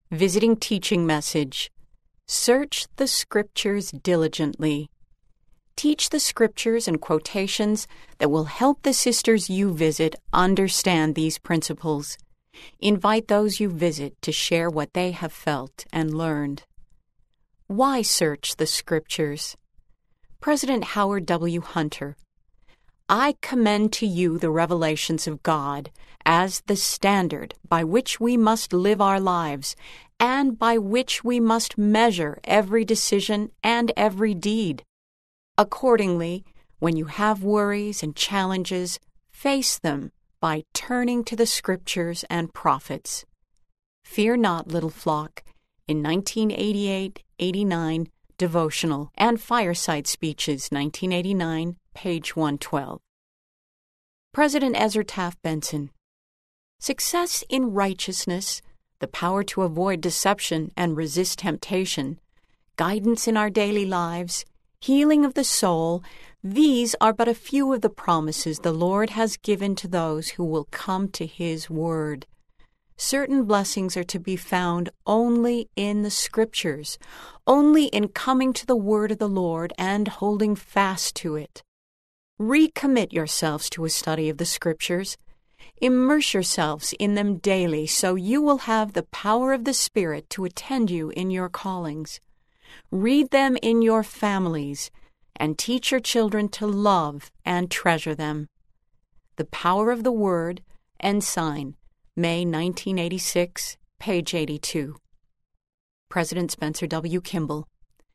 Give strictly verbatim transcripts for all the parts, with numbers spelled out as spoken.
Visiting teaching message. Search the Scriptures diligently. Teach the Scriptures and quotations that will help the sisters you visit understand these principles. Invite those you visit to share what they have felt and learned. Why search the Scriptures? President Howard W. Hunter. I commend to you the revelations of God as the standard by which we must live our lives and by which we must measure every decision and every deed. Accordingly, when you have worries and challenges, face them by turning to the Scriptures and prophets. Fear not, little flock, in nineteen eighty-eight eighty-nine Devotional and Fireside Speeches, nineteen eighty-nine, page one twelve. President Ezra Taft Benson. Success in righteousness, the power to avoid deception and resist temptation, guidance in our daily lives, healing of the soul, these are but a few of the promises the Lord has given to those who will come to His Word. Certain blessings are to be found only in the Scriptures, only in coming to the Word of the Lord and holding fast to it. Recommit yourselves to a study of the Scriptures. Immerse yourselves in them daily so you will have the power of the Spirit to attend you in your callings. Read them in your families and teach your children to love and treasure them. The Power of the Word, Ensign, May nineteen eighty-six, page eighty-two. President Spencer W. Kimball.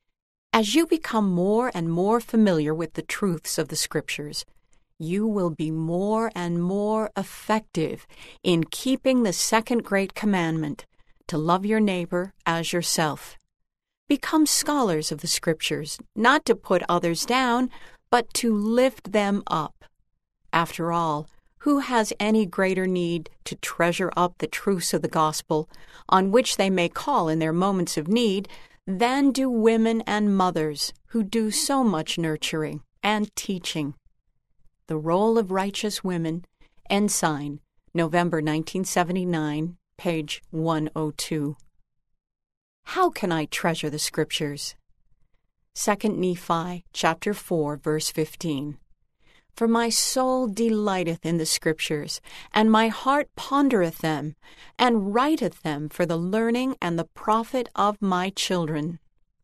As you become more and more familiar with the truths of the Scriptures, you will be more and more effective in keeping the second great commandment, to love your neighbor as yourself. Become scholars of the Scriptures, not to put others down, but to lift them up. After all, who has any greater need to treasure up the truths of the gospel, on which they may call in their moments of need, than do women and mothers who do so much nurturing and teaching? The Role of Righteous Women, Ensign, November nineteen seventy-nine, page one oh two. How can I treasure the Scriptures? Second Nephi, chapter four, verse fifteen. For my soul delighteth in the Scriptures, and my heart pondereth them, and writeth them for the learning and the profit of my children.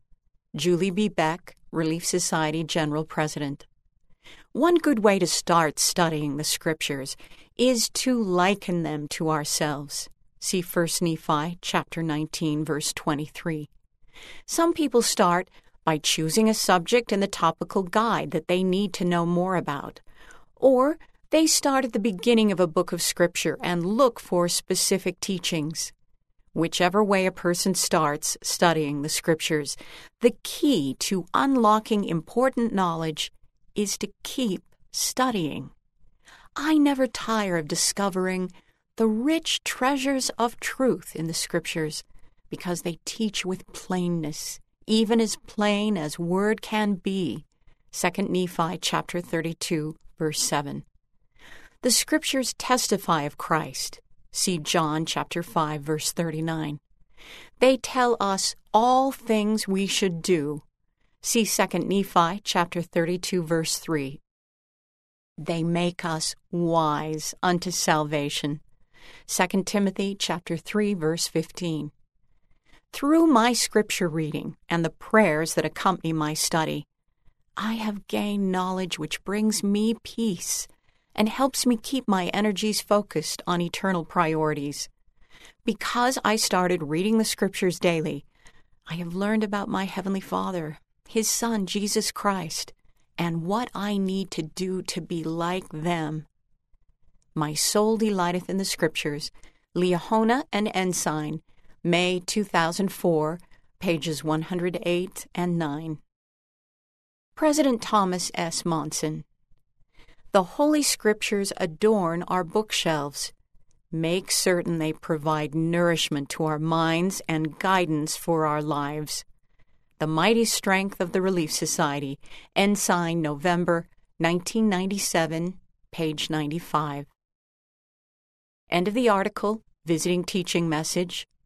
Julie B. Beck, Relief Society General President. One good way to start studying the Scriptures is to liken them to ourselves. See First Nephi, chapter nineteen, verse twenty-three. Some people start by choosing a subject in the topical guide that they need to know more about. Or they start at the beginning of a book of Scripture and look for specific teachings. Whichever way a person starts studying the Scriptures, the key to unlocking important knowledge is to keep studying. I never tire of discovering the rich treasures of truth in the Scriptures because they teach with plainness, even as plain as word can be. Second Nephi chapter thirty-two, verse seven. The Scriptures testify of Christ. See John chapter five, verse thirty-nine. They tell us all things we should do. See Second Nephi chapter thirty-two, verse three. They make us wise unto salvation. Second Timothy chapter three, verse fifteen. Through my Scripture reading and the prayers that accompany my study, I have gained knowledge which brings me peace and helps me keep my energies focused on eternal priorities. Because I started reading the Scriptures daily, I have learned about my Heavenly Father, His Son, Jesus Christ, and what I need to do to be like them. My soul delighteth in the Scriptures, Liahona and Ensign, May two thousand four, pages one hundred eight and nine. President Thomas S. Monson. The Holy Scriptures adorn our bookshelves. Make certain they provide nourishment to our minds and guidance for our lives. The Mighty Strength of the Relief Society, Ensign, November nineteen ninety-seven, page ninety-five. End of the article, Visiting Teaching Message,